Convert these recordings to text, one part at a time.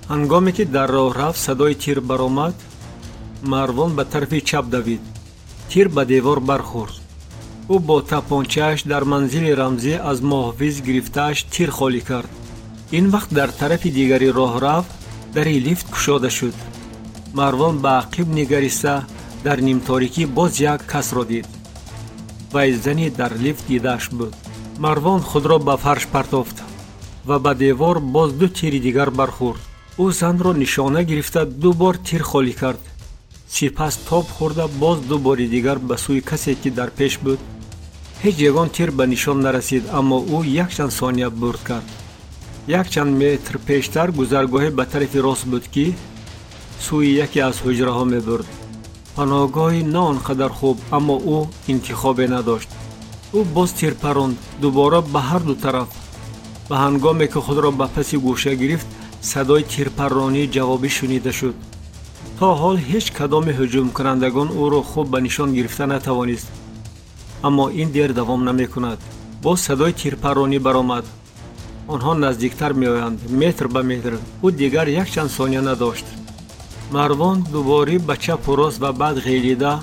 ҳангоме ки дар роҳ рафт садои тир баромад, Марвон ба тарафи чап давид. тир ба девор бархӯрд. ӯ бо тапончааш дар манзили рамзӣ аз муҳофиз гирифтааш тир холӣ кард. ин вақт дар тарафи дигари роҳ рафт дари лифт кушода шуд. Марвон ба ақиб нигариста дар нимторикӣ боз як касро дид. вай зани дар лифт дидааш буд. Марвон худро ба фарш партофт ва ба девор боз ду тири дигар бархӯрд. ӯ занро нишона гирифта ду бор тир холӣ кард. сипас тоб хӯрда боз ду бори дигар ба сӯи касе ки дар пеш буд. ҳеҷ ягон тир ба нишон нарасид, аммо ӯ якчанд сония бурд кард. якчанд метр пештар гузаргоҳе ба тарафи рост буд ки сӯи яке аз ҳуҷраҳо мебурд. паноҳгоҳи на он қадар хуб, аммо ӯ интихобе надошт. ӯ боз тир паронд, дубора ба ҳар ду тараф. ва ҳангоме ки худро ба паси гӯша гирифт, садои тирпаронии ҷавобӣ шунида шуд. то ҳол ҳеҷ кадоми ҳуҷумкунандагон ӯро хуб ба нишон гирифта натавонист. аммо ин дер давом намекунад. боз садои тирпаронӣ баромад. онҳо наздиктар меоянд, метр ба метр. ӯ дигар якчанд сония надошт. Марвон дуборӣ ба чапу рост ва баъд ғелида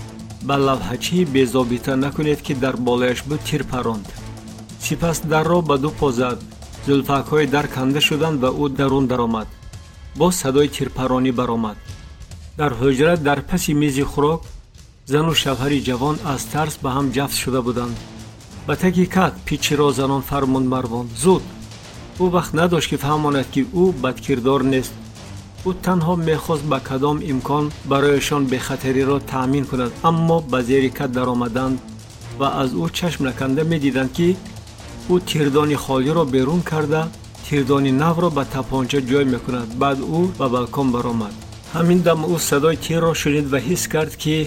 ба лавҳачии безобита накунед ки дар болояш буд тир паронд. сипас дарро ба ду по зад. зулфакҳои дар канда шуданд ва ӯ дарун даромад. боз садои тирпаронӣ баромад. дар ҳуҷра дар паси мизи хӯрок зану шавҳари ҷавон аз тарс ба ҳам ҷафт шуда буданд. ба таги кат пичиро занон фармунд Марвон. зуд! ӯ вақт надошт ки фаҳмонад ки ӯ бадкирдор нест. ӯ танҳо мехост ба кадом имкон барояшон бехатариро таъмин кунад, аммо ба зери кат даромаданд ва аз ӯ чашм наканда медиданд ки ӯ тирдони холиро берун карда, тирдони навро ба тапонча ҷой мекунад. баъд ӯ ба балкон баромад. ҳамин дам ӯ садои тирро шунид ва ҳис кард ки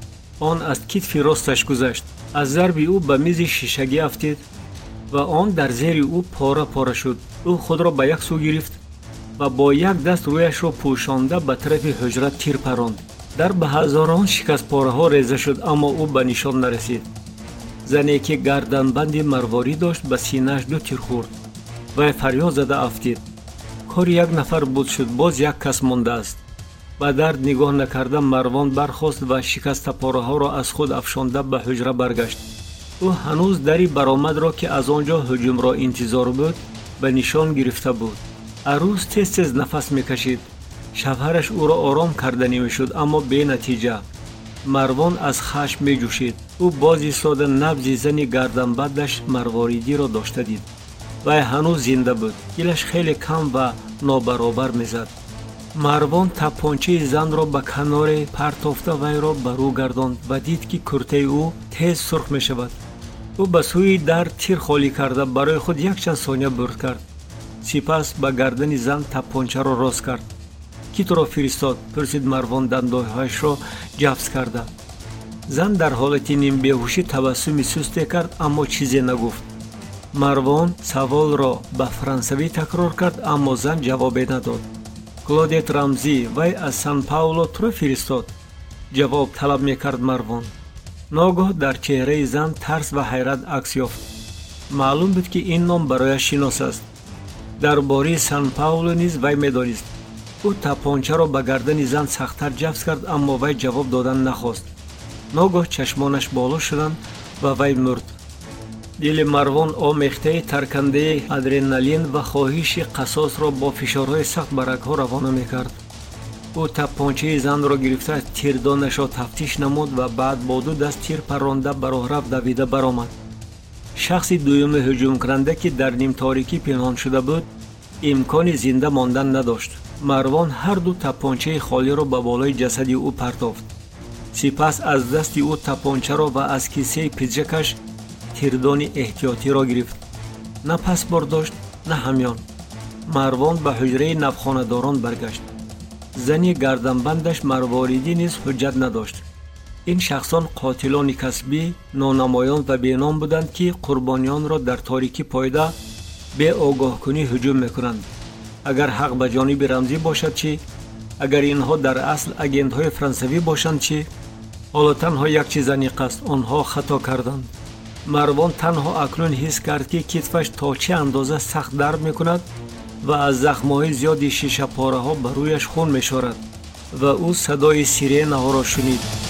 он аз китфи росташ гузашт. аз зарби ӯ ба мизи шишагӣ афтид ва он дар зери ӯ пора пора шуд. ӯ худро ба як сӯ гирифт ва бо як даст рӯяшро пӯшонда ба тарафи ҳуҷра тир паронд. дар ба ҳазорон шикастпораҳо реза шуд, аммо ӯ ба нишон нарасид. зане ки гарданбанди марворӣ дошт ба синааш ду тир хӯрд. вай фарёд зада афтид. кори як нафар буд шуд, боз як кас мондааст. ба дард нигоҳ накарда Марвон бархост ва шикастапораҳоро аз худ афшонда ба ҳуҷра баргашт. ӯ ҳанӯз дари баромадро ки аз он ҷо ҳуҷумро интизор буд ба нишон гирифта буд. арӯз тез-тез нафас мекашид. шавҳараш ӯро ором карданӣ мешуд, аммо бенатиҷа. Марвон аз хашм меҷӯшид. ӯ боз истода набзи зани гарданбандаш марворидиро дошта дид. вай ҳанӯз зинда буд. дилаш хеле кам ва нобаробар мезад. Марвон тапончаи занро ба каноре партофта вайро ба рӯ гардонд ва дид ки куртаи ӯ тез сурх мешавад. ӯ ба сӯи дар тир холӣ карда барои худ якчанд сония бурд кард. сипас ба гардани зан тапончаро рост кард. ки туро фиристод? пурсид Марвон дандонҳояшро ҷафз карда. зан дар ҳолати нимбеҳушӣ табассуми сусте кард, аммо чизе нагуфт. Марвон саволро ба франсавӣ такрор кард, аммо зан ҷавобе надод. Клодет Рамзӣ, вай аз Сан-Пауло туро фиристод? ҷавоб талаб мекард Марвон. ногоҳ дар чеҳраи зан тарс ва ҳайрат акс ёфт. маълум буд ки ин ном барояш шинос аст. дар бораи Сан-Пауло низ вай медонист. ӯ тапончаро ба гардани зан сахттар ҷафз кард, аммо вай ҷавоб додан нахост. ногоҳ чашмонаш боло шуданд ва вай мурд. дили Марвон омехтаи таркандаи адреналин ва хоҳиши қасосро бо фишорҳои сахт ба рагҳо равона мекард. ӯ тапончаи занро гирифта тирдонашро тафтиш намуд ва баъд бо ду даст тир паронда ба роҳрафт давида баромад. шахси дуюми ҳуҷумкунанда ки дар нимторикӣ пинҳон шуда буд, имкони зинда мондан надошт. Марвон ҳар ду тапончаи холиро ба болои ҷасади ӯ партофт. сипас аз дасти ӯ тапончаро ва аз кисаи пиҷакаш тирдони эҳтиётиро гирифт. на пас бардошт, на ҳамён. Марвон ба ҳуҷраи навхонадорон баргашт. зани гарданбандаш марворидӣ низ ҳуҷҷат надошт. ин шахсон қотилони касбӣ, нонамоён ва беном буданд ки қурбонiyonро дар торикӣ пойда бе огоҳкунӣ ҳуҷум мекунанд. агар ҳақ ба ҷониби Рамзӣ бошад чӣ? агар инҳо дар асл агентҳои франсавӣ бошанд чӣ? ҳоло танҳо як чиз аниқ аст: онҳо хато карданд. Марвон танҳо акнун ҳис кард ки китфаш то чӣ андоза сахт дард мекунад و از زخم‌های زیادی شیشه پاره‌ها بر رویش خون می‌شورد و او صدای سیرنه‌ها را شنید.